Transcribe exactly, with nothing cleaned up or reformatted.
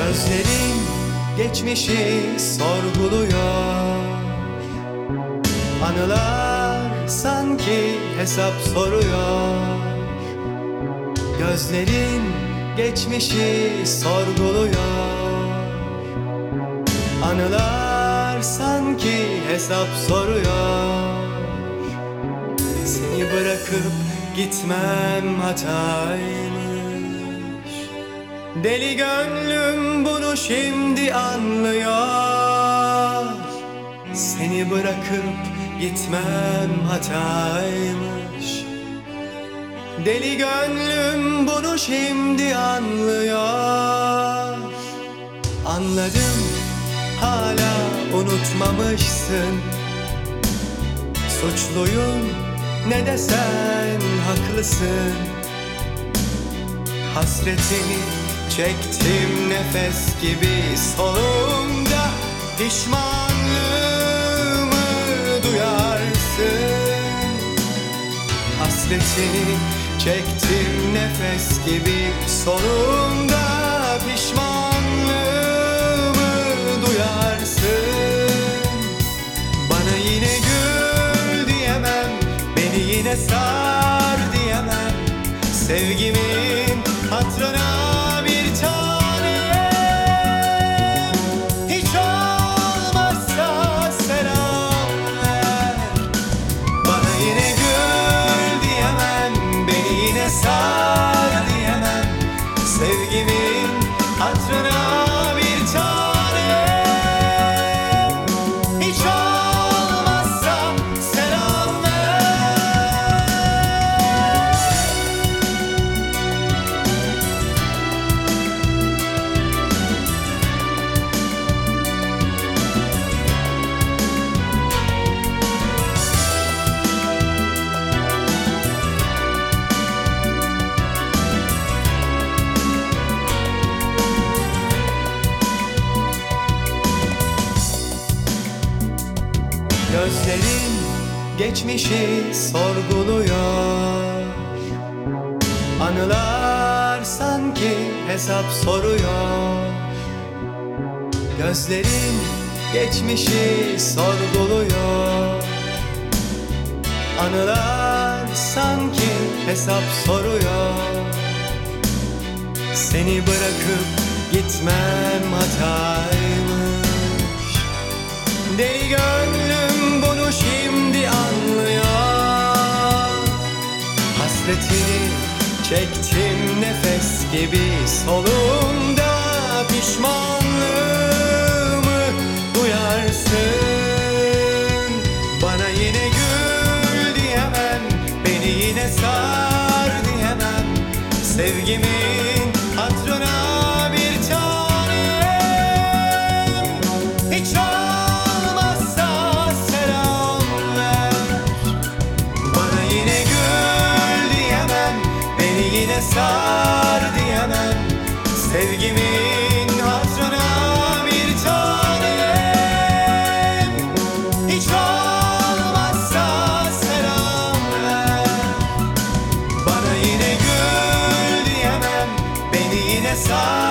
Gözlerin geçmişi sorguluyor. Anılar sanki hesap soruyor. Gözlerin geçmişi sorguluyor. Anılar sanki hesap soruyor. Seni bırakıp gitmem hataymış. Deli gönlüm bunu şimdi anlıyor. Seni bırakıp gitmem hataymış. Deli gönlüm bunu şimdi anlıyor. Anladım, hala unutmamışsın. Suçluyum ne desen haklısın. Hasretini çektim nefes gibi solumda. Pişmanlığımı duyarsın. Hasretini çektim nefes gibi solumda. Pişmanlığımı duyarsın. Bana yine gül diyemem, beni yine sar diyemem. Sevgimin hatırına bir tanem. Hiç olmazsa selam ver. Bana yine gül diyemem, beni yine sar diyemem. Sevgimin hatırına bir tanem. Hiç olmazsa selam ver. Gözlerin geçmişi sorguluyor. Anılar sanki hesap soruyor. Gözlerin geçmişi sorguluyor. Anılar sanki hesap soruyor. Seni bırakıp gitmem hataymış. Deli gönlüm bunu şimdi anlıyor. Hasretini çektim nefes gibi solumda. Pişmanlığımı duyarsın. Bana yine gül diyemem, beni yine sar diyemem. Sevgimin hatırına bir tanem. Hiç olmazsa selam ver. Bana yine gül diyemem, beni yine sar diyemem. Sevgimin hatırına bir tanem. Hiç olmazsa selam ver. Bana yine gül diyemem, beni yine sar